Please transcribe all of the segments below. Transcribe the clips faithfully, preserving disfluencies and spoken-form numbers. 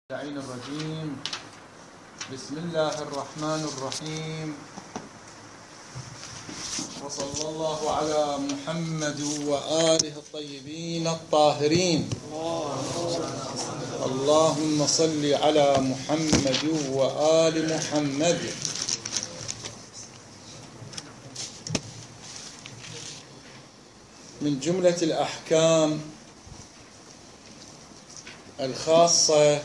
اللعين الرجيم. بسم الله الرحمن الرحيم، وصلى الله على محمد وآله الطيبين الطاهرين. اللهم صل على محمد وآل محمد. من جملة الأحكام الخاصة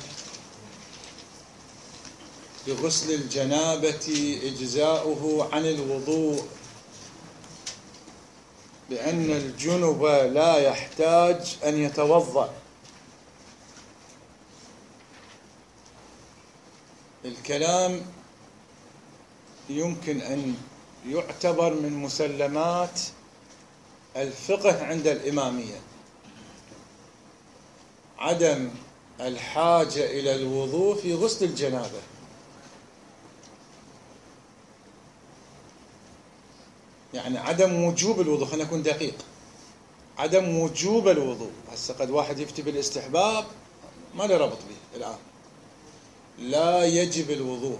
بغسل الجنابة إجزاؤه عن الوضوء، بأن الجنب لا يحتاج أن يتوضأ. الكلام يمكن أن يعتبر من مسلمات الفقه عند الإمامية، عدم الحاجة إلى الوضوء في غسل الجنابة. يعني عدم وجوب الوضوء، خلينا نكون دقيق، عدم وجوب الوضوء. هسه قد واحد يفتي بالاستحباب، ما له ربط به الآن. لا يجب الوضوء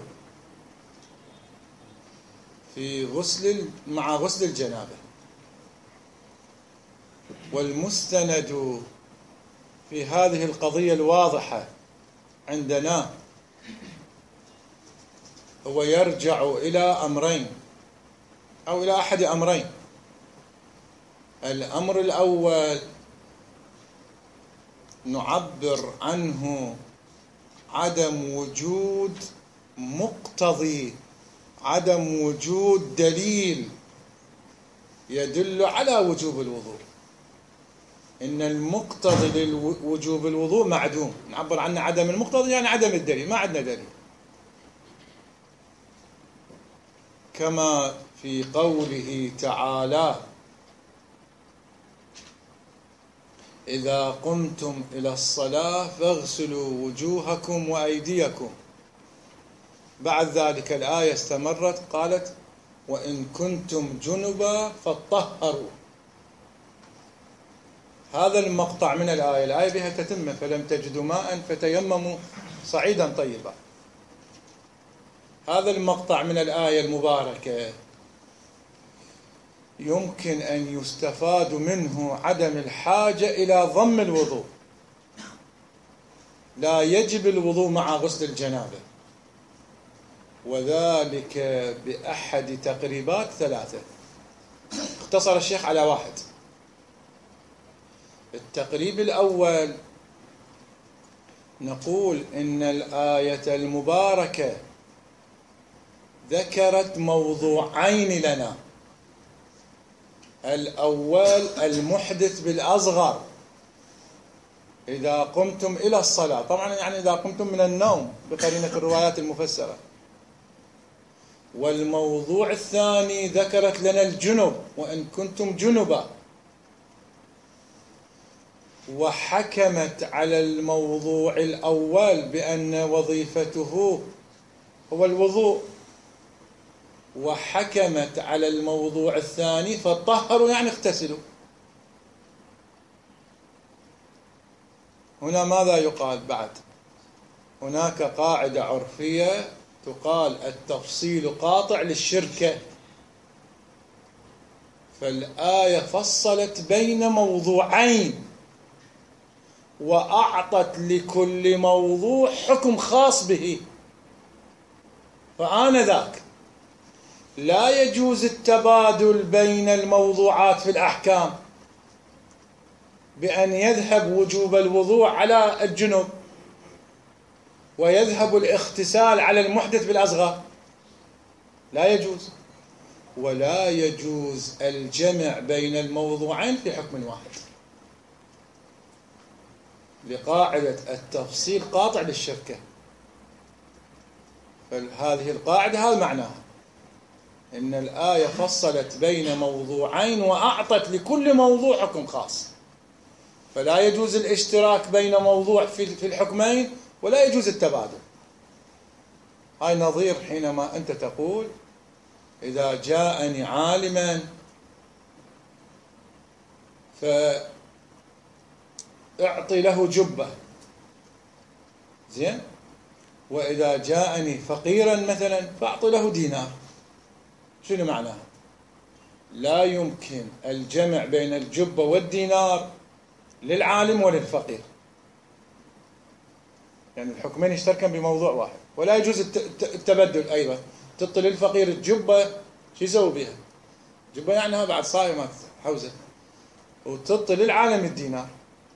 في غسل مع غسل الجنابة. والمستند في هذه القضية الواضحة عندنا هو يرجع إلى أمرين أو إلى أحد أمرين. الأمر الأول نعبر عنه عدم وجود مقتضي، عدم وجود دليل يدل على وجوب الوضوء. إن المقتضي لوجوب الوضوء معدوم، نعبر عنه عدم المقتضي يعني عدم الدليل، ما عندنا دليل. كما في قوله تعالى: إذا قمتم إلى الصلاة فاغسلوا وجوهكم وأيديكم. بعد ذلك الآية استمرت قالت: وإن كنتم جنبا فاطهروا. هذا المقطع من الآية، الآية بها تتمة: فلم تجدوا ماء فتيمموا صعيدا طيبا. هذا المقطع من الآية المباركة يمكن أن يستفاد منه عدم الحاجة إلى ضم الوضوء. لا يجب الوضوء مع غسل الجنابة، وذلك بأحد تقريبات ثلاثة. اختصر الشيخ على واحد. التقريب الأول نقول إن الآية المباركة ذكرت موضوعين لنا. الأول المحدث بالأصغر، إذا قمتم إلى الصلاة، طبعا يعني إذا قمتم من النوم بقرينة الروايات المفسرة. والموضوع الثاني ذكرت لنا الجنب، وإن كنتم جنبا، وحكمت على الموضوع الأول بأن وظيفته هو الوضوء، وحكمت على الموضوع الثاني فطهروا يعني اغتسلوا. هنا ماذا يقال بعد؟ هناك قاعدة عرفية تقال: التفصيل قاطع للشركة. فالآية فصلت بين موضوعين وأعطت لكل موضوع حكم خاص به. فآنذاك لا يجوز التبادل بين الموضوعات في الأحكام، بأن يذهب وجوب الوضوء على الجنب ويذهب الاغتسال على المحدث بالأصغر. لا يجوز. ولا يجوز الجمع بين الموضوعين في حكم واحد، لقاعدة التفصيل قاطع للشركة. فهذه القاعدة هذا معناها، إن الآية فصلت بين موضوعين وأعطت لكل موضوع حكم خاص. فلا يجوز الاشتراك بين موضوع في الحكمين، ولا يجوز التبادل. هاي نظير حينما أنت تقول: إذا جاءني عالما فأعطي له جبة، زين. وإذا جاءني فقيرا مثلا فأعطي له دينار. شنو معناها؟ لا يمكن الجمع بين الجبة والدينار للعالم وللفقير، يعني الحكمين يشتركن بموضوع واحد. ولا يجوز التبدل أيضا. تعطي للفقير الجبة شو يسوي بها؟ جبة يعني بعد صايمة حوزة، وتعطي للعالم الدينار.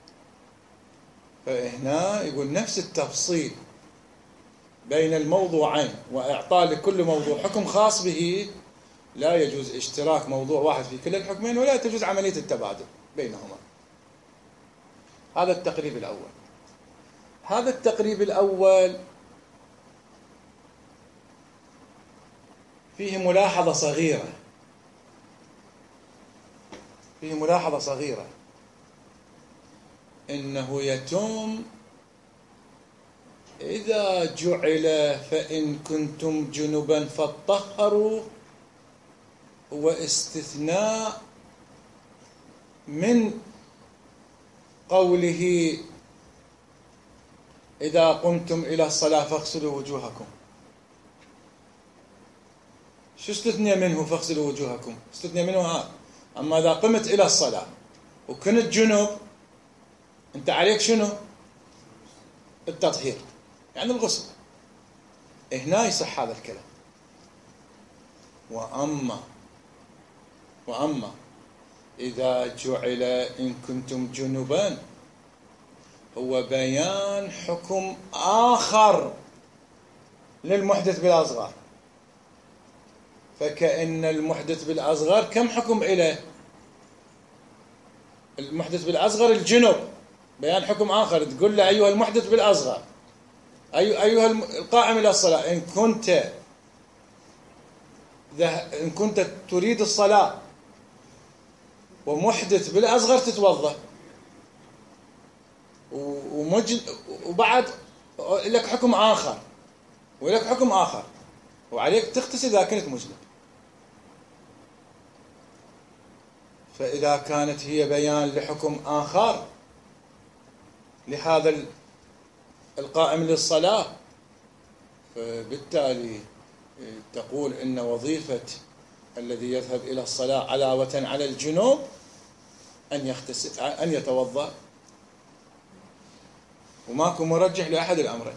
فهنا يقول نفس التفصيل بين الموضوعين وإعطاء لكل موضوع حكم خاص به، لا يجوز اشتراك موضوع واحد في كل الحكمين، ولا تجوز عملية التبادل بينهما. هذا التقريب الأول. هذا التقريب الأول فيه ملاحظة صغيرة، فيه ملاحظة صغيرة إنه يتم إذا جعل فإن كنتم جنبا فاطهروا، هو استثناء من قوله إذا قمتم إلى الصلاة فاغسلوا وجوهكم. شو استثنى منه فاغسلوا وجوهكم؟ استثنى منه هذا. أما إذا قمت إلى الصلاة وكنت جنب، أنت عليك شنو؟ التطهير، يعني الغسل. هنا يصح هذا الكلام. وأما وأما إذا جعل إن كنتم جنبا، هو بيان حكم آخر للمحدث بالأصغر. فكأن المحدث بالأصغر كم حكم إليه؟ المحدث بالأصغر الجنب، بيان حكم آخر. تقول له أيها المحدث بالأصغر، أي أيها القائم إلى الصلاة، إن كنت إن كنت تريد الصلاة ومحدث بالأصغر تتوضأ، ومجد وبعد لك حكم آخر، ولك حكم آخر، وعليك تغتسل إذا كنت مجنب. فإذا كانت هي بيان لحكم آخر لهذا القائم للصلاة، فبالتالي تقول إن وظيفة الذي يذهب إلى الصلاة علاوة على الجنوب أن يغتسل، أن يتوضأ، وماكو مرجح لأحد الأمرين.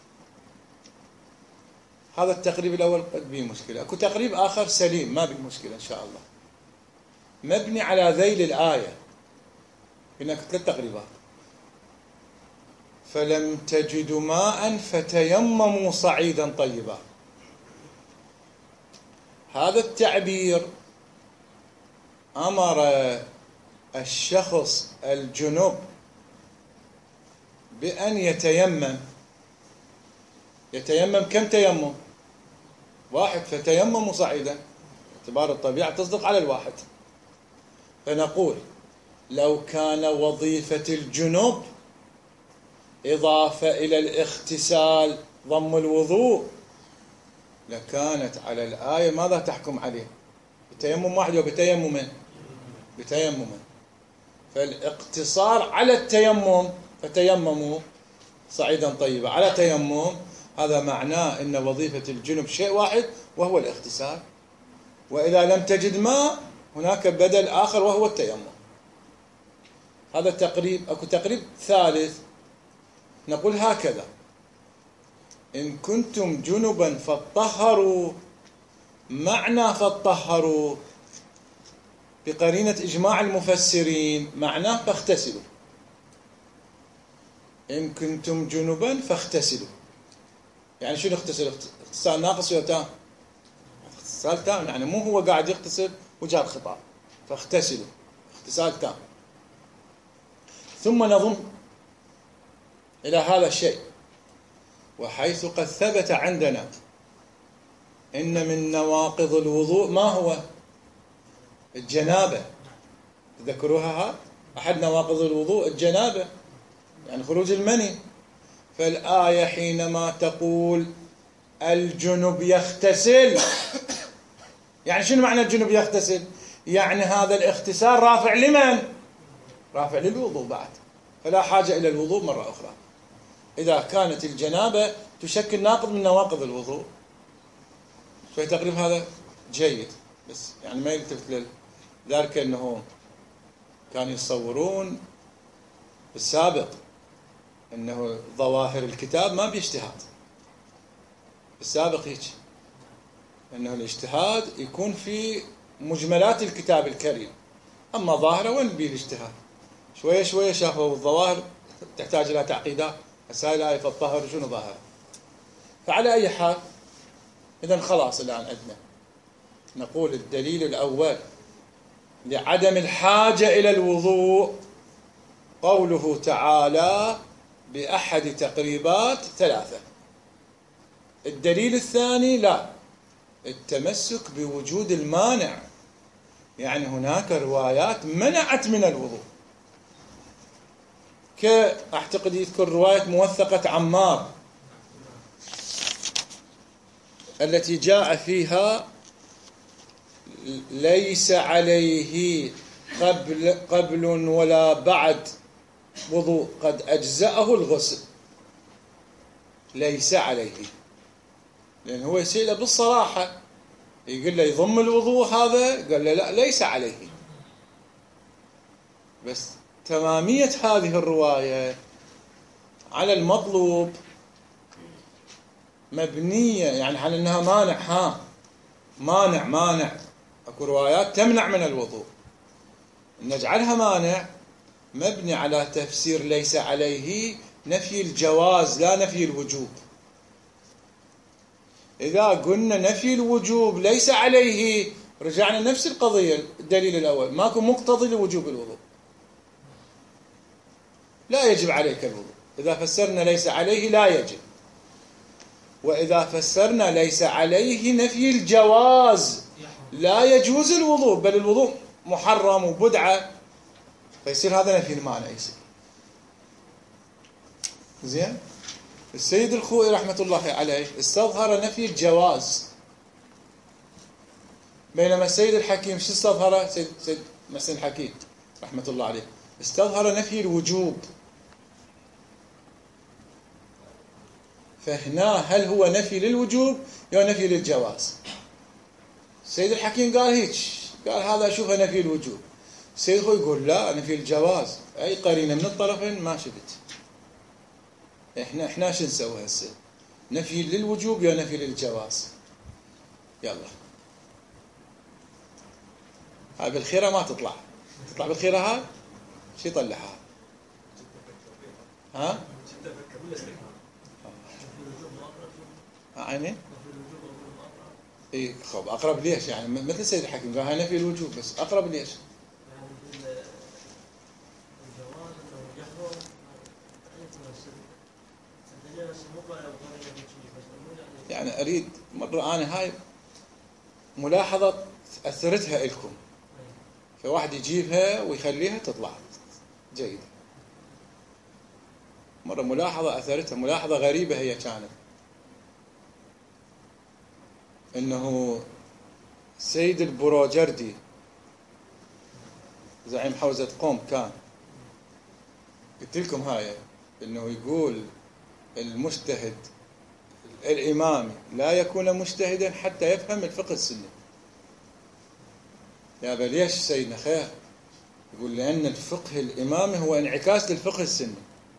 هذا التقريب الأول قد به مشكلة. أكو تقريب آخر سليم ما به مشكلة إن شاء الله، مبني على ذيل الآية. هناك ثلاث تقريبات. فلم تجدوا ماء فتيمموا صعيدا طيبا. هذا التعبير أمر الشخص الجنوب بأن يتيمم. يتيمم كم تيمم؟ واحد. فتيمموا صعيدا، اعتبار الطبيعة تصدق على الواحد. فنقول لو كان وظيفة الجنوب إضافة إلى الاغتسال ضم الوضوء، لكانت على الآية ماذا تحكم عليه؟ بتيمم واحد وبتيمم بتيمم. فالاقتصار على التيمم، فتيمموا صعيدا طيبا، على تيمم، هذا معناه أن وظيفة الجنب شيء واحد وهو الاغتسال. وإذا لم تجد ماء هناك بدل آخر وهو التيمم. هذا تقريب. أكو تقريب ثالث، نقول هكذا: إن كنتم جنبا فاطهروا، معنى فاطهروا بقرينة إجماع المفسرين معناه فاغتسلوا. إن كنتم جنبا فاغتسلوا، يعني شنو اغتسل؟ اغتسال ناقص ولا تام؟ اغتسال تام، يعني مو هو قاعد يغتسل وجاء الخطاب، فاغتسلوا اغتسال تام. ثم نضم إلى هذا الشيء: وحيث قد ثبت عندنا إن من نواقض الوضوء ما هو؟ الجنابة. تذكروها؟ ها أحد نواقض الوضوء الجنابة، يعني خروج المني. فالآية حينما تقول الجنب يغتسل، يعني شنو معنى الجنب يغتسل؟ يعني هذا الاغتسال رافع لمن؟ رافع للوضوء بعد، فلا حاجة إلى الوضوء مرة أخرى. إذا كانت الجنابة تشكل ناقض من نواقض الوضوء. شوي تقريب هذا جيد، بس يعني ما يلتفت لذلك أنه كانوا يتصورون بالسابق أنه ظواهر الكتاب ما بيجتهاد. بالسابق هيك أنه الاجتهاد يكون في مجملات الكتاب الكريم، أما ظاهرة وين بيه الاجتهاد؟ شوية شوية شافوا الظواهر تحتاج إلى تعقيدات. هسه الآية فالطهر شنو ظاهر؟ فعلى أي حال إذن خلاص الآن عندنا نقول الدليل الأول لعدم الحاجة إلى الوضوء قوله تعالى بأحد تقريبات ثلاثة. الدليل الثاني لا، التمسك بوجود المانع، يعني هناك روايات منعت من الوضوء، كأعتقد يذكر رواية موثقة عمار التي جاء فيها ليس عليه قبل, قبل ولا بعد وضوء قد أجزأه الغسل. ليس عليه، لأن هو يسأله بالصراحة يقول له يضم الوضوء هذا، قال له لا ليس عليه. بس تمامية هذه الرواية على المطلوب مبنية يعني على أنها مانع، ها مانع مانع أكو روايات تمنع من الوضوء، نجعلها مانع مبني على تفسير ليس عليه نفي الجواز لا نفي الوجوب. إذا قلنا نفي الوجوب ليس عليه رجعنا نفس القضية الدليل الأول، ماكو مقتضي لوجوب الوضوء، لا يجب عليك الوضوء. إذا فسرنا ليس عليه لا يجب، وإذا فسرنا ليس عليه نفي الجواز لا يجوز الوضوء، بل الوضوء محرم وبدعة، فيصير هذا نفي المانع يصير. زين. السيد الخوئي رحمة الله عليه استظهر نفي الجواز، بينما السيد الحكيم شو استظهر؟ سيد, سيد محسن الحكيم رحمة الله عليه استظهر نفي الوجوب. فهنا هل هو نفي للوجوب أو نفي للجواز؟ السيد الحكيم قال هيك، قال هذا أشوفه نفي الوجوب. السيد الخوئي يقول لا نفي الجواز، أي قرينة من الطرفين ما شبت. احنا احنا شو نسوي هسه؟ نفي للوجوب يا نفي للجواز؟ يلا هاي بالخيره ما تطلع، تطلع بالخيره هاي شو يطلعها؟ ها؟ عيني؟ اي خب اقرب ليش يعني مثل السيد الحكيم قال هاي نفي الوجوب، بس اقرب ليش؟ يعني أريد مرة أنا هاي ملاحظة أثرتها لكم، فواحد يجيبها ويخليها تطلع جيدة. مرة ملاحظة أثرتها، ملاحظة غريبة هي كانت، إنه سيد البروجردي زعيم حوزة قوم كان، قلت لكم هاي، إنه يقول المجتهد الإمامي لا يكون مجتهدا حتى يفهم الفقه السني. يا بل ليش سيدنا خير؟ يقول لأن الفقه الإمامي هو انعكاس للفقه السني،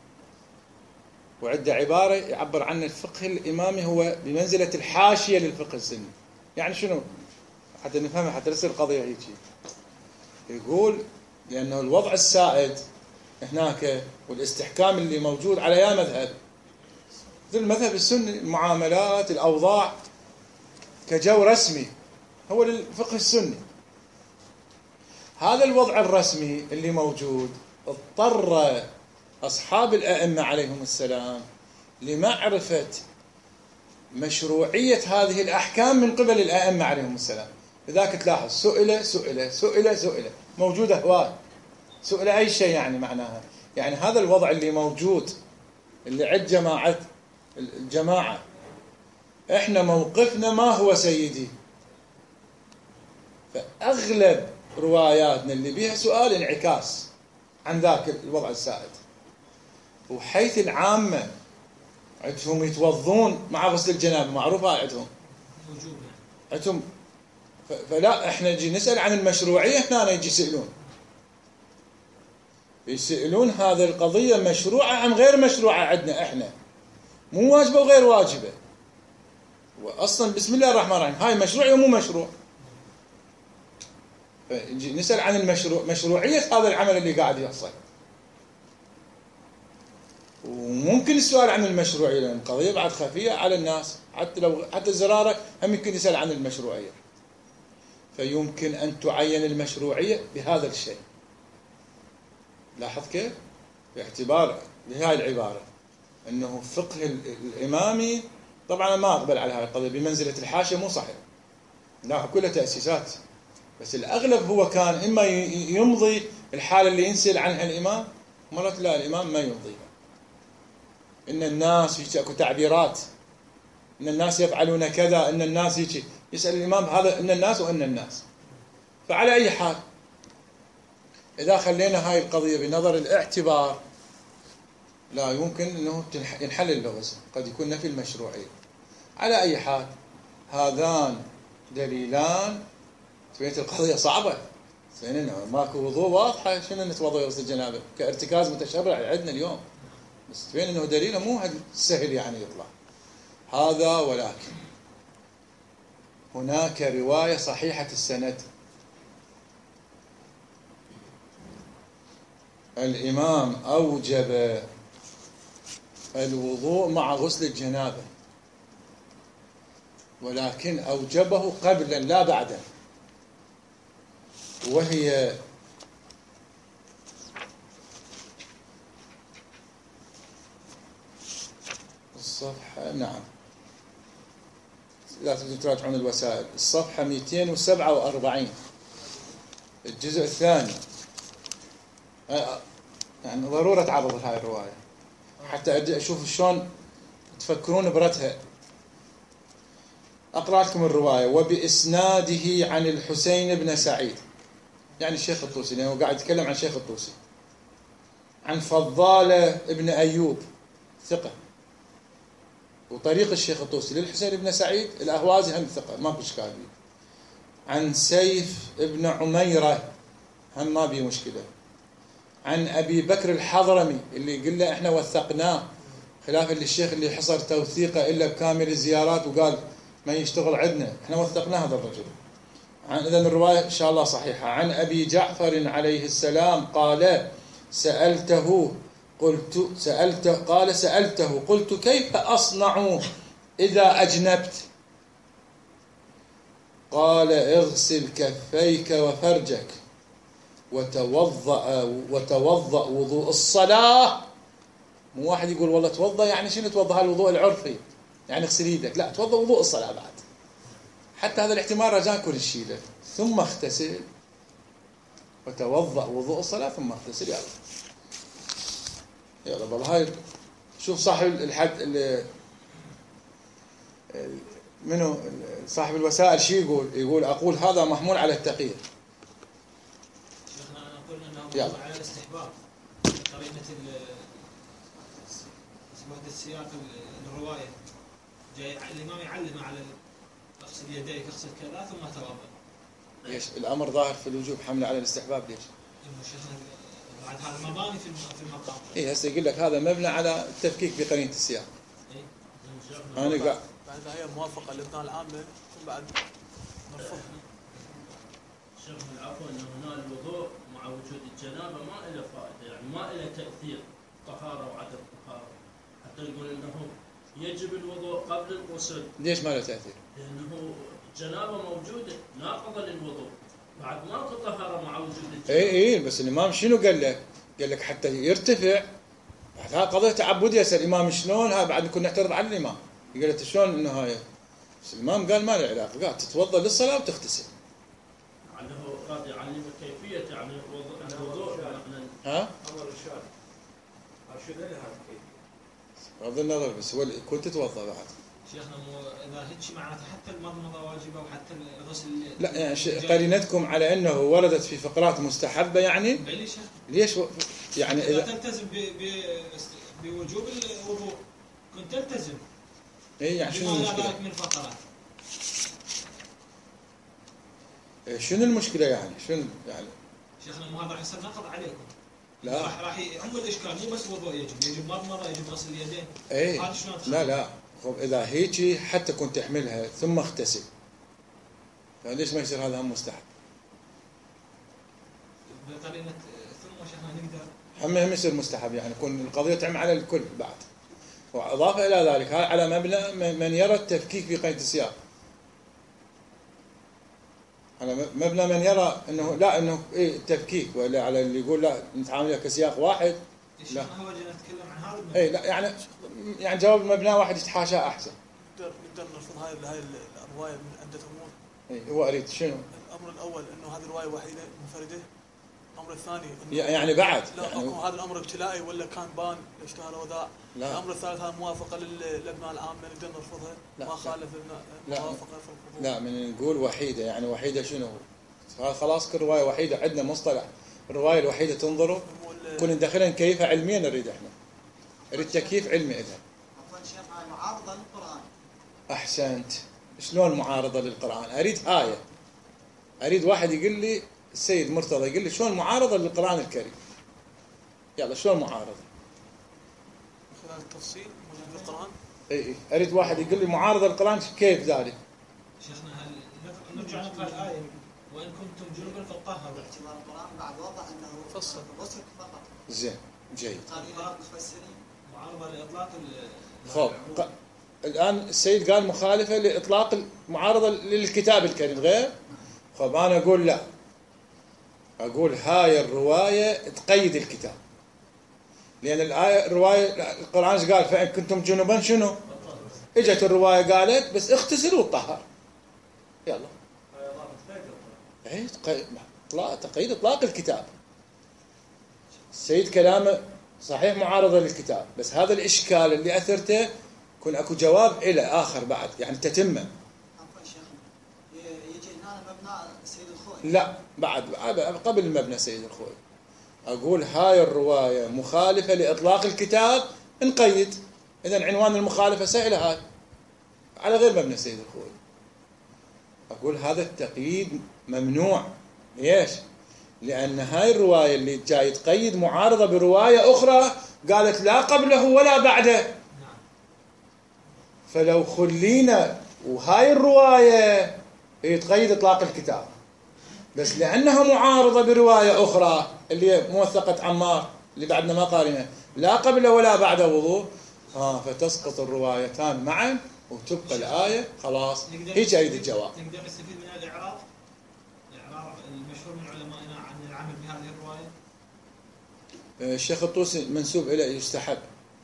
وعند عبارة يعبر عن الفقه الإمامي هو بمنزلة الحاشية للفقه السني. يعني شنو؟ حتى نفهمها، حتى تصير القضية هيك. يقول لأنه الوضع السائد هناك والاستحكام اللي موجود على يا مذهب، مثل المذهب السني، المعاملات الأوضاع كجو رسمي هو للفقه السني. هذا الوضع الرسمي اللي موجود اضطر أصحاب الأئمة عليهم السلام لمعرفة مشروعية هذه الأحكام من قبل الأئمة عليهم السلام. لذلك تلاحظ سئل سئل سئل سئل موجودة هواي، سئل أي شيء يعني معناها يعني هذا الوضع اللي موجود اللي عند جماعة الجماعة احنا موقفنا ما هو سيدي. فأغلب رواياتنا اللي بيها سؤال انعكاس عن ذاك الوضع السائد، وحيث العامة عندهم يتوضون مع غسل الجنابة، معروفة عندهم عندهم. فلا احنا نجي نسأل عن المشروعية، هنا يجي يسألون يسألون هذه القضية مشروعة أم غير مشروعة عندنا احنا، مو واجبة وغير واجبة. وأصلا بسم الله الرحمن الرحيم هاي مشروع ومو مشروع. فنجي نسأل عن المشروع، مشروعية هذا العمل اللي قاعد يحصل. وممكن السؤال عن المشروعية لأن القضية بعد خفية على الناس، حتى لو حتى الزرارة هم يمكن يسأل عن المشروعية. فيمكن أن تعين المشروعية بهذا الشيء. لاحظ كيف؟ باعتبار لهذه العبارة أنه فقه الإمامي طبعا ما أقبل على هذه القضية بمنزلة الحاشية، مو صحيح، لا كلها تأسيسات، بس الأغلب هو كان إما يمضي الحالة اللي ينسأل عنها الإمام، مرات لا الإمام ما يمضيها. إن الناس في أكو تعبيرات، إن الناس يفعلون كذا، إن الناس يجي يسأل الإمام هذا إن الناس وإن الناس. فعلى أي حال إذا خلينا هاي القضية بنظر الاعتبار لا يمكن أنه ينحل اللغز، قد يكون نفي المشروعية. على أي حال هذان دليلان تبين القضية صعبة، زين إنه ماكو وضوء واضحة، شنو نتوضأ يغسل الجنابة كارتكاز متشرع عندنا اليوم، بس تبين إنه دليله مو سهل يعني يطلع هذا. ولكن هناك رواية صحيحة السند، الإمام أوجب الوضوء مع غسل الجنابة، ولكن أوجبه قبلا لا بعدا، وهي الصفحة، نعم لا تجدون تراجعون الوسائل، الصفحة مئتين وسبعة وأربعين الجزء الثاني. يعني ضرورة تعرض هاي الرواية حتى أشوف شلون تفكرون برتها. أقرأ لكم الرواية: وبإسناده عن الحسين بن سعيد، يعني الشيخ الطوسي، لأنه قاعد يتكلم عن الشيخ الطوسي، عن فضالة ابن أيوب ثقة، وطريق الشيخ الطوسي للحسين بن سعيد الأهوازي هم ثقة ما بإشكال بيه. عن سيف ابن عميرة هم ما بيه مشكلة. عن أبي بكر الحضرمي اللي قلنا إحنا وثقناه، خلاف اللي الشيخ اللي حصر توثيقه إلا بكامل الزيارات وقال ما يشتغل عندنا، إحنا وثقناه هذا الرجل. عن إذن الرواية إن شاء الله صحيحة. عن أبي جعفر عليه السلام قال: سألته قلت سألته قال سألته قلت كيف أصنع إذا أجنبت؟ قال: اغسل كفيك وفرجك وتوضأ وتوضأ وضوء الصلاة. مو واحد يقول والله توضأ يعني شنو توضأ الوضوء العرفي يعني اغسل يدك، لا توضأ وضوء الصلاة بعد، حتى هذا الاحتمال رجاء كل شيء له. ثم اغتسل وتوضأ وضوء الصلاة ثم اغتسل. يلا يلا بابا هاي شوف صاحب الحد اللي منو صاحب الوسائل شي يقول يقول أقول هذا محمول على التقييد. احنا قلنا انه موضوع على الاستحباب، قرينة وحدة السياق الرواية جاي الإمام يعلم على اغسل يديك اغسل كذا ثم توضأ. ليش الأمر ظاهر في الوجوب حمله على الاستحباب؟ ليش؟ بعد هذا مباني في المقام. إيه هسه يقول لك هذا مبنى على التفكيك بقرينة السياق. إيه. أنا قاعد. بعد هي موافقة للإبناء العامة وبعد مرفوض. شيخ العفو أن هنا الوضوء مع وجود الجنابة ما له فائدة، يعني ما له تأثير طهارة وعدم طهارة، حتى يقول أنه يجب الوضوء قبل الغسل. ليش ما له تأثير؟ لأنه الجنابة موجودة ناقضة للوضوء، بعد ماكو طهارة مع وجود الجنابة. إيه إيه بس الإمام شنو قال لك؟ قال لك حتى يرتفع. بعد هذا قضية تعبدية. يسأل الإمام شلون هذا بعد كنا نعترض على الإمام. يقول له شلون إنه هاي؟ بس الإمام قال ما له علاقة، قال تتوضأ للصلاة وتغتسل. يعني هو قاعد يعلم كيفية يعني الوضوء. ها؟ أمر الشارع. أرشد لها كيف. بغض النظر بس هو كنت تتوضأ بعد. شيخنا مو إذا هيك معناته حتى المضمضة واجبة وحتى الغسل. لا يعني قرينتكم على أنه وردت في فقرات مستحبة يعني. ليش؟ ليش و... يعني إذا إذا تلتزم ب ب بوجوب الوضوء. كنت تلتزم. اي يعني شنو بما لا المشكله؟ ذلك من الفقرات. إيه شنو المشكله يعني؟ شنو يعني؟ شيخنا مو هذا راح يصير نقض عليكم. لا راح راح يعم الاشكال، مو بس وضوء يجب، يجب مضمضه، يجب غسل اليدين. اي هذا شلون تخلي؟ لا لا خب اذا هيجي حتى كنت تحملها ثم اغتسل، فليش ما يصير هذا هم مستحب؟ بقرينه ثم شيخنا نقدر. هم هم يصير مستحب يعني يكون القضيه تعم على الكل بعد. واضافه الى ذلك هاي على مبنى من يرى التفكيك في قيد السياق. على مبنى من يرى انه لا انه ايه التفكيك، ولا على اللي يقول لا نتعاملها كسياق واحد. لا هو جينا نتكلم عن هذا المبنى. اي لا يعني يعني جواب المبنى واحد يتحاشاه احسن. نقدر نقدر نرفض هاي هاي الروايه من عده امور. اي هو اريد شنو؟ الامر الاول انه هذه روايه وحيده منفرده. الامر الثاني إنه يعني بعد لا يعني اكو هذا الامر ابتلائي ولا كان بان اشتهر وذا. لا. الامر الثالث هذا موافقه للابناء العامه نقدر نرفضها. لا. ما خالف لا. موافقه في القبول. لا من نقول وحيده يعني وحيده شنو؟ خلاص كل روايه وحيده عندنا مصطلح الروايه الوحيده تنظروا كنا ندخلها نكيفها علميا نريد احنا. نريد تكييف علمي إذا. عفوا شيخ هاي معارضه للقران. احسنت. شلون معارضه للقران؟ اريد ايه. اريد واحد يقول لي السيد مرتضى يقول لي شلون معارضه للقران الكريم؟ يلا شلون معارضه؟ من خلال التفصيل موجود في القران. اي اي اريد واحد يقول لي معارضه للقران كيف ذلك؟ شيخنا هل نرجع نقرا الايه وان كنتم جنبا فطهروا. باعتبار القران بعد وضع انه فصل. الغسل فقط. زين جيد. قال الى المفسرين معارضه لاطلاق ال خب ق- الآن السيد قال مخالفة لإطلاق المعارضة للكتاب الكريم غير. خب أنا أقول لا، أقول هاي الرواية تقيد الكتاب، لأن الآية الرواية القرآن إيش قال؟ فإن كنتم جنبا شنو؟ إجت الرواية قالت بس اغتسلوا وطهر. يلا. إيه تقيد إطلاق تقييد إطلاق الكتاب. السيد كلامه صحيح معارضة للكتاب، بس هذا الإشكال اللي أثرته يكون أكو جواب إلى آخر بعد يعني تتمه. عفوا شيخنا يجي هنا مبنى سيد الخوي. لا بعد قبل مبنى سيد الخوي أقول هاي الرواية مخالفة لإطلاق الكتاب نقيد. إذن عنوان المخالفة سهلة هاي على غير مبنى سيد الخوي. أقول هذا التقييد ممنوع. ليش؟ لأن هاي الرواية اللي جاي تقيد معارضة برواية أخرى قالت لا قبله ولا بعده. فلو خلينا وهاي الرواية تقيد إطلاق الكتاب، بس لأنها معارضة برواية أخرى اللي هي موثقة عمار اللي بعدنا ما قارنها لا قبل ولا بعد وضوء، آه فتسقط الروايتان معا وتبقى الآية خلاص. هيك أريد الجواب. نقدر نستفيد من الإعراب الإعراب المشهور من علمائنا عن العمل بهذه الرواية. الشيخ الطوسي منسوب إليه يستحب.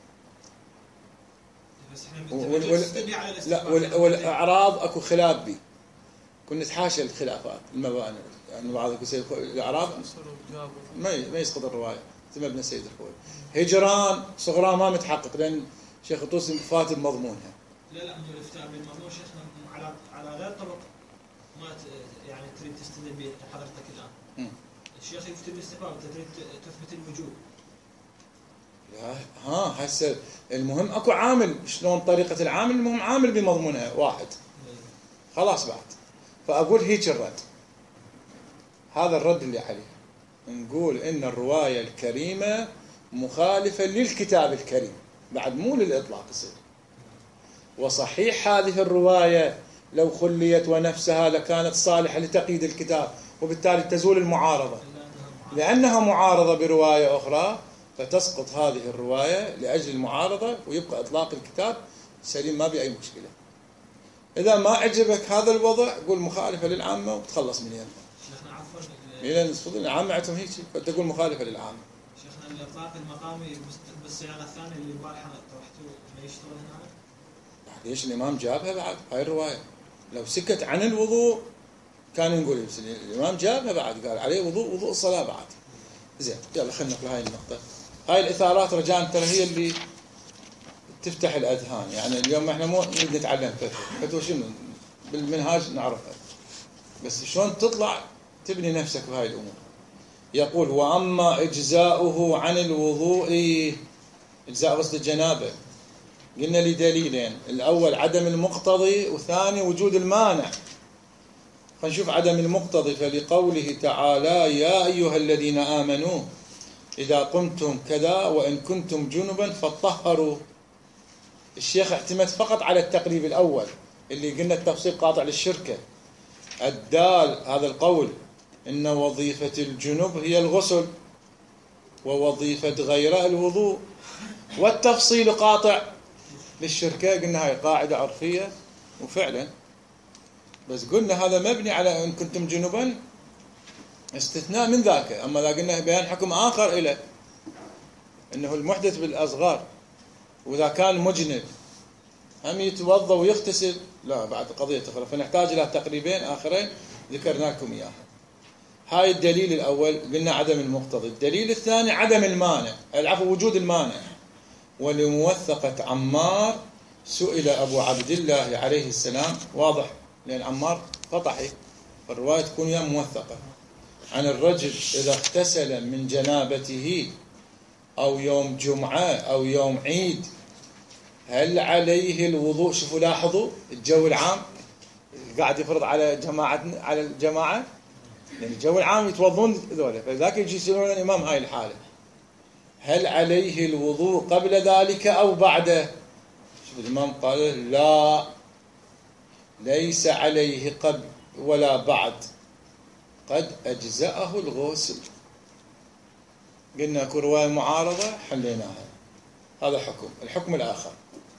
بس احنا وال وال نستبي على لا الاستفادة. وال والأعراض أكو خلاف بي. كنا نتحاشى الخلافات المباني يعني بعض الأعراض ما ما يسقط الرواية مثل مبنى سيد الخوي. هجران صغرى ما متحقق لأن شيخ الطوسي فات بمضمونها. لا لا هو الافتاء بالمضمون شيخنا على على غير طرق ما ت- يعني تريد تستدل به حضرتك الآن. م. الشيخ يفتي بالاستفادة أنت تريد تثبت الوجوب. لا ها هسه المهم اكو عامل. شلون طريقة العامل؟ المهم عامل بمضمونها واحد خلاص بعد. فأقول هيك الرد، هذا الرد اللي عليه نقول إن الرواية الكريمة مخالفة للكتاب الكريم بعد مو للإطلاق يصير. وصحيح هذه الرواية لو خليت ونفسها لكانت صالحة لتقييد الكتاب وبالتالي تزول المعارضة. لأنها معارضة برواية أخرى فتسقط هذه الرواية لأجل المعارضة ويبقى إطلاق الكتاب سليم ما بأي مشكلة. إذا ما عجبك هذا الوضع قول مخالفة للعامة وتخلص من ينها. شيخنا عفوا لأن الصدق العامة عندهم هيك فتقول مخالفة للعامة. شيخنا الإطلاق المقامي بس- بالصياغة الثانية اللي البارحة طرحتوه ما يشتغل هنا. ليش الإمام جابها بعد هاي الرواية؟ لو سكت عن الوضوء كان نقول بس الإمام جابها بعد قال عليه وضوء وضوء الصلاة بعد. زين يلا خلينا نقول هاي النقطة. هاي الإثارات رجاء ترى هي اللي تفتح الأذهان. يعني اليوم احنا مو نريد نتعلم فتوى، فتوى شنو بالمنهاج نعرفها، بس شلون تطلع تبني نفسك بهاي الأمور. يقول وأما إجزاؤه عن الوضوء، إجزاء غسل الجنابة قلنا لي دليلين، الأول عدم المقتضي وثاني وجود المانع. فنشوف عدم المقتضي، فلقوله تعالى يا أيها الذين آمنوا إذا قمتم كذا وإن كنتم جنبا فطهروا. الشيخ اعتمد فقط على التقريب الأول اللي قلنا التفصيل قاطع للشركة. الدال هذا القول إن وظيفة الجنب هي الغسل ووظيفة غيره الوضوء، والتفصيل قاطع للشركة. قلنا هاي قاعدة عرفية وفعلا، بس قلنا هذا مبني على إن كنتم جنبا استثناء من ذاك. أما إذا قلنا بيان حكم آخر إلى إنه المحدث بالأصغر، وإذا كان مجند هم يتوضأ ويغتسل، لا بعد قضية أخرى. فنحتاج إلى تقريبين آخرين ذكرنا لكم إياها. هاي الدليل الأول قلنا عدم المقتضي. الدليل الثاني عدم المانع، العفو وجود المانع. ولموثقة عمار سئل أبو عبد الله عليه السلام، واضح لأن عمار فطحي فالرواية تكون يا موثقة، عن الرجل إذا اغتسل من جنابته أو يوم جمعة أو يوم عيد هل عليه الوضوء؟ شوفوا لاحظوا الجو العام قاعد يفرض على جماعة على الجماعة، لأن الجو العام يتوضون ذولا، فذاك يجي يسألون الإمام هاي الحالة هل عليه الوضوء قبل ذلك أو بعده؟ شوف الإمام قال لا، ليس عليه قبل ولا بعد، قد أجزأه الغسل. قلنا كل رواية معارضة حليناها. هذا حكم. الحكم الآخر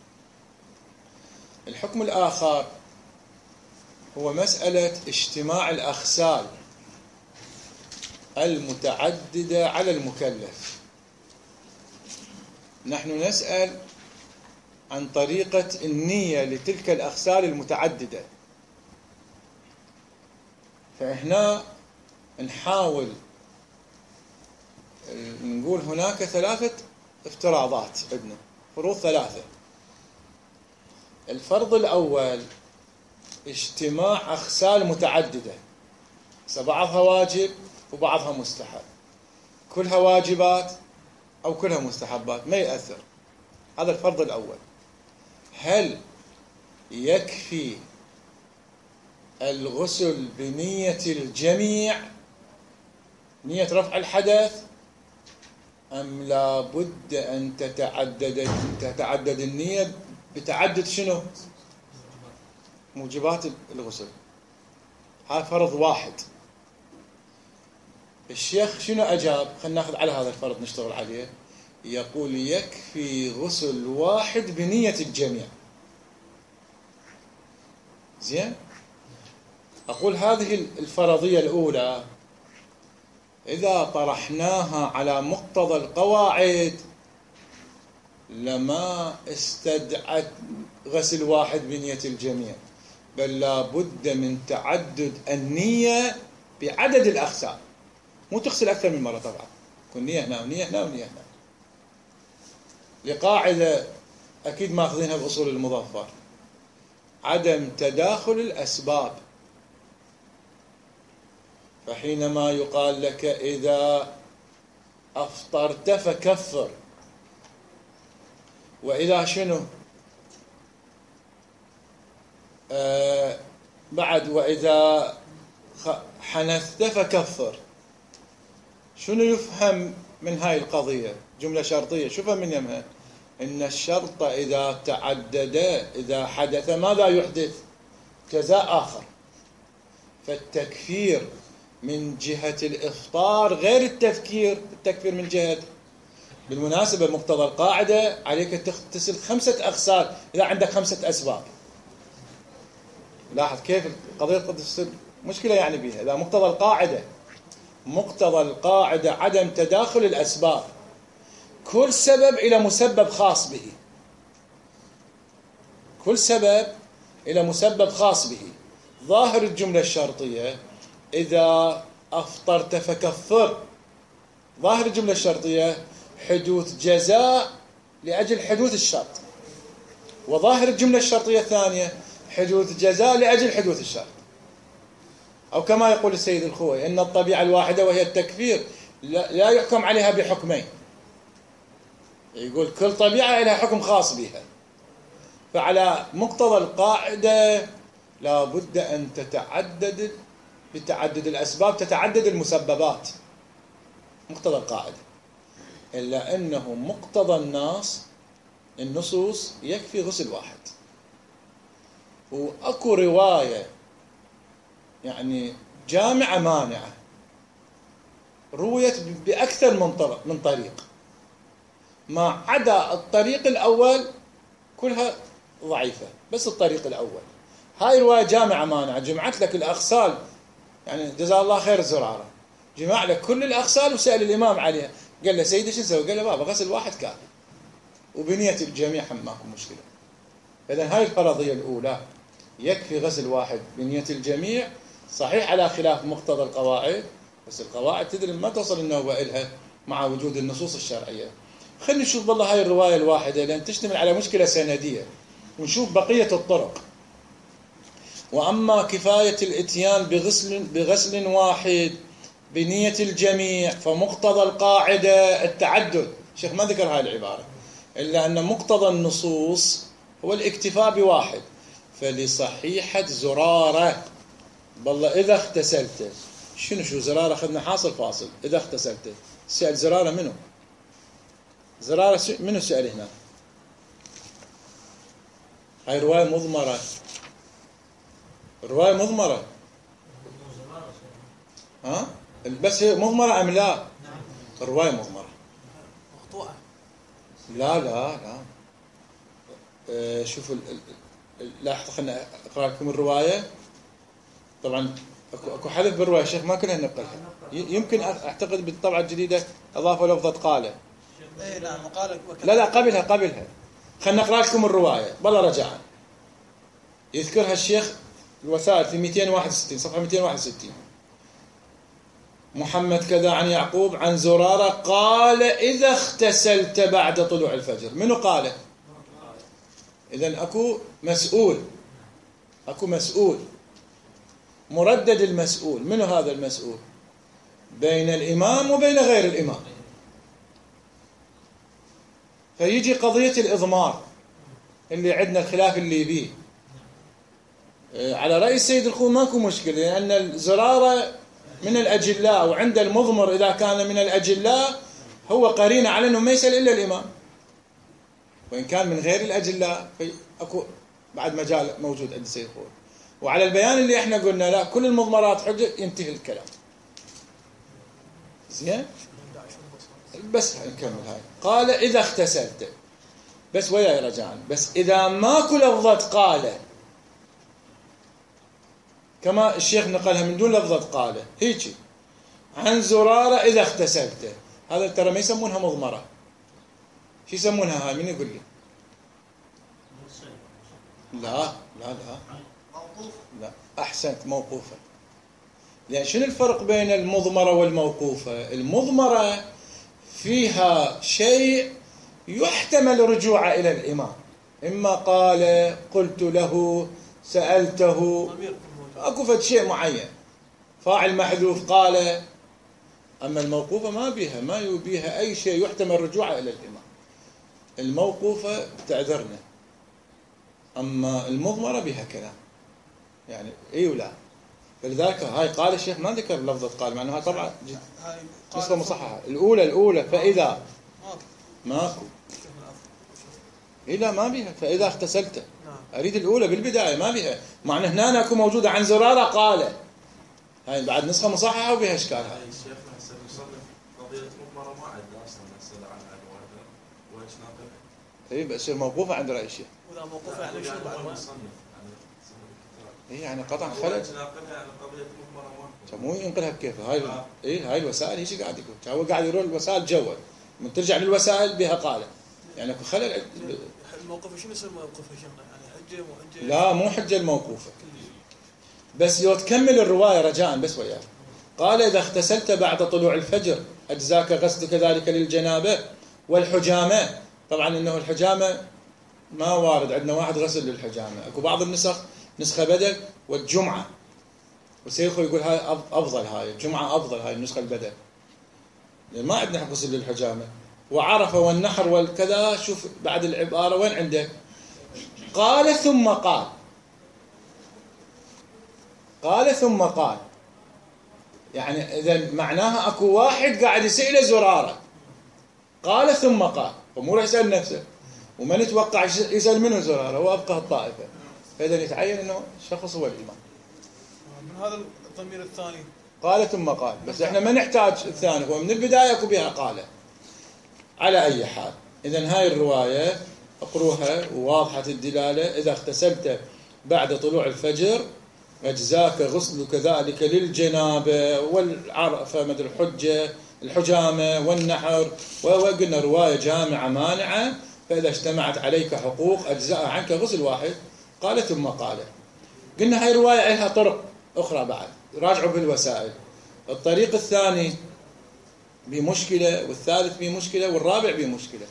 الحكم الآخر هو مسألة اجتماع الأغسال المتعددة على المكلف. نحن نسأل عن طريقة النية لتلك الأغسال المتعددة. فإحنا نحاول نقول هناك ثلاثة افتراضات عندنا، فروض ثلاثة. الفرض الأول اجتماع أغسال متعددة، بعضها واجب وبعضها مستحب، كلها واجبات أو كلها مستحبات ما يأثر. هذا الفرض الأول. هل يكفي الغسل بنية الجميع، نية رفع الحدث، أم لا بد أن تتعدد تتعدد النية بتعدد شنو؟ موجبات الغسل. هذا فرض واحد. الشيخ شنو أجاب؟ خلينا ناخذ على هذا الفرض نشتغل عليه. يقول يكفي غسل واحد بنية الجميع. زين؟ أقول هذه الفرضية الأولى إذا طرحناها على مقتضى القواعد لما استدعت غسل واحد بنية الجميع، بل لا بد من تعدد النية بعدد الأغسال. مو تغسل أكثر من مرة طبعا، كن نية هنا ونية هنا ونية هنا. لقاعدة أكيد ماخذينها بأصول المظفر، عدم تداخل الأسباب. فحينما يقال لك إذا أفطرت فكفر، وإذا شنو آه بعد وإذا حنثت فكفر، شنو يفهم من هاي القضية؟ جملة شرطية. شوفها من يمها إن الشرط إذا تعدد إذا حدث ماذا يحدث؟ جزاء آخر. فالتكفير من جهة الإفطار غير التفكير التكفير من جهة. بالمناسبة مقتضى القاعدة عليك تغتسل خمسة أغسال إذا عندك خمسة أسباب. لاحظ كيف القضية قد تصير مشكلة يعني بها. إذا مقتضى القاعدة مقتضى القاعدة عدم تداخل الأسباب، كل سبب إلى مسبب خاص به، كل سبب إلى مسبب خاص به. ظاهر الجملة الشرطية إذا أفطرت فكفر، ظاهر الجملة الشرطية حدوث جزاء لأجل حدوث الشرط، وظاهر الجملة الشرطية الثانية حدوث جزاء لأجل حدوث الشرط. أو كما يقول السيد الخوي إن الطبيعة الواحدة وهي التكفير لا يحكم عليها بحكمين. يقول كل طبيعة لها حكم خاص بها، فعلى مقتضى القاعدة لا بد أن تتعدد بتعدد الأسباب تتعدد المسببات، مقتضى القاعدة. إلا أنه مقتضى الناس النصوص يكفي غسل واحد. وأكو رواية يعني جامعة مانعة رويت بأكثر من طريق من طريق ما عدا الطريق الأول كلها ضعيفة، بس الطريق الأول هاي رواية جامعة مانعة جمعت لك الأغسال، يعني جزاه الله خير الزرارة جمع لك كل الأغسال وسأل الإمام عليها، قال له سيدي شو نسوي؟ قال له بابا غسل واحد كافي وبنية الجميع ماكو مشكلة. إذن هاي الفرضية الأولى يكفي غسل واحد بنية الجميع، صحيح على خلاف مقتضى القواعد، بس القواعد تدري ما توصل النوبة إلها مع وجود النصوص الشرعية. خلينا نشوف والله هاي الرواية الواحدة لأن تشتمل على مشكلة سندية ونشوف بقية الطرق. وأما كفاية الإتيان بغسل, بغسل واحد بنية الجميع فمقتضى القاعدة التعدد. الشيخ ما ذكر هاي العبارة، إلا أن مقتضى النصوص هو الاكتفاء بواحد. فلصحيحة زرارة بالله إذا اغتسلت، شنو شو زرارة أخذنا حاصل فاصل، إذا اغتسلت سأل زرارة منه؟ زرارة منه سأل هنا؟ هاي رواية مضمرة، رواية مضمرة ها؟ بس هي مضمرة أم لا؟ الرواية مضمرة مقطوعة. لا لا لا أه شوفوا لاحظوا، خلنا أقرأ لكم الرواية. طبعا أكو, أكو حذف بالرواية الشيخ ما كلها نقلها، يمكن أعتقد بالطبعة الجديدة أضافوا لفظة قال. اي نعم وقال. لا لا قبلها قبلها خلنا نقرأ لكم الرواية بالله رجعا. يذكرها الشيخ الوسائل في مئتين وواحد وستين صفحة مئتين وواحد وستين. محمد كذا عن يعقوب عن زرارة قال إذا اغتسلت بعد طلوع الفجر. منو قال؟ إذن أكو مسؤول، أكو مسؤول مردد المسؤول. منو هذا المسؤول؟ بين الإمام وبين غير الإمام. فيجي قضية الإضمار اللي عندنا الخلاف اللي بيه على رأي السيد الخوي ماكو مشكلة، لأن الزرارة من الأجلاء وعند المضمر إذا كان من الأجلاء هو قرينة على أنه ما يسأل إلا الإمام، وإن كان من غير الأجلاء أكو بعد مجال موجود عند السيد الخوي. وعلى البيان اللي احنا قلنا لا كل المضمرات حجة ينتهي الكلام. زين بس نكمل هاي. قال إذا اغتسلت بس وياي رجعا، بس إذا ماكو لفظة قال كما الشيخ نقلها من دون لفظة قال هيك عن زرارة إذا اغتسلت، هذا ترى ما يسمونها مضمرة. شو يسمونها هاي؟ من يقول لي؟ لا لا لا موقوف. لا أحسنت موقوفة. يعني شنو الفرق بين المضمرة والموقوفة؟ المضمرة فيها شيء يحتمل رجوعه إلى الإمام، إما قال قلت له سألته، أكو فد شيء معين فاعل محذوف قال. أما الموقوفة ما بيها ما يبيها أي شيء يحتمل رجوعه إلى الإمام. الموقوفة تعذرنا، أما المضمرة بها كلام يعني إيه ولا. فلذلك هاي قال الشيخ ما ذكر لفظة قال، مع أنها طبعا نسخة مصححة. الأولى الأولى فإذا ماكو إلا ما بها فإذا اغتسلت. أريد الأولى بالبداية ما بها، مع أن هنا أكو موجودة عن زرارة قال. هاي بعد نسخة مصححة وبها إشكال. هاي الشيخ هسه المصنف قضية مضمرة ما عنده أصلا مسألة عن الوالد وإيش ناقل. إيه بس الموقوفة عند رأي الشيخ. وإذا موقوفة يعني شو بعد المصنف إيه يعني قطع خلل. مو ينقلها بكيف هاي. إيه هاي الوسائل هيش قاعد يقول، هو قاعد يقول الوسائل جوا من ترجع للوسائل بها قال، يعني اكو خلل. الموقوفة شنو يصير موقوفة شنو يعني حجة مو حجة؟ لا مو حجة الموقوفة، بس لو تكمل الرواية رجاء بس وياه. قال إذا اغتسلت بعد طلوع الفجر أجزاك غسل كذلك للجنابة والحجامة. طبعا إنه الحجامة ما وارد عندنا واحد غسل للحجامة، اكو بعض النسخ نسخة بدل والجمعة، وسيخو يقول هاي أفضل، هاي الجمعة أفضل، هاي النسخة البدل، لأن ما عندنا غسل للحجامة. وعرفة والنحر والكذا. شوف بعد العبارة وين عندك قال ثم قال، قال ثم قال، يعني إذا معناها أكو واحد قاعد يسأله زرارة، قال ثم قال، ومو راح يسأل نفسه، وما نتوقع يسأل منه زرارة، هو أبقى الطائفة، فإذا يتعين أنه شخص هو الإمام. من هذا الضمير الثاني قال ثم قال، بس احنا ما نحتاج الثاني، هو من البداية أكو بها قال. على أي حال، إذن هاي الرواية اقروها وواضحة الدلالة. إذا اغتسلت بعد طلوع الفجر أجزاك غسلك ذلك للجنابة والعرفة مثل الحجة الحجامة والنحر، وقلنا رواية جامعة مانعة، فإذا اجتمعت عليك حقوق أجزاء عنك غسل واحد. قال ثم قال. قلنا هاي رواية لها طرق أخرى بعد، راجعوا بالوسائل. الطريق الثاني بمشكلة، والثالث بمشكلة، والرابع بمشكلة،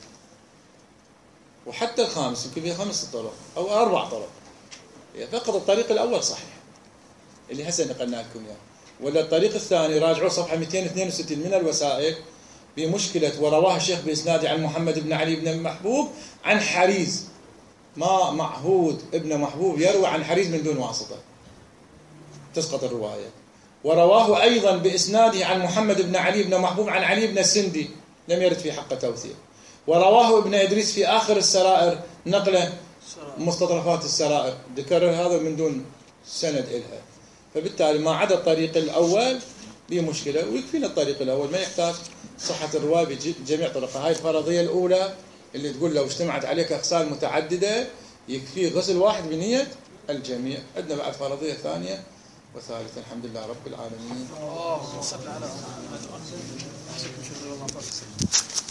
وحتى الخامس يمكن فيه خمس طرق أو أربع طرق. فقط الطريق الأول صحيح اللي هسه نقلنا لكم إياه، ولا الطريق الثاني راجعوا صفحة مئتين واثنين وستين من الوسائل بمشكلة ورواه الشيخ بإسناد عن محمد بن علي بن محبوب عن حريز، ما معهود ابن محبوب يروي عن حريز من دون واسطة، تسقط الرواية. ورواه أيضا بإسناده عن محمد بن علي بن محبوب عن علي بن السندي، لم يرد في حق توثيق. ورواه ابن إدريس في آخر السرائر نقله مستطرفات السرائر، ذكر هذا من دون سند إلها. فبالتالي ما عدا الطريق الأول بمشكلة، ويكفينا الطريق الأول، ما يحتاج صحة الرواية بجميع طرقها. هاي الفرضية الأولى اللي تقول لو اجتمعت عليك أخصال متعددة يكفي غسل واحد بنية الجميع. عندنا بعد فرضية ثانية وثالثة. الحمد لله رب العالمين. اللهم صل على محمد.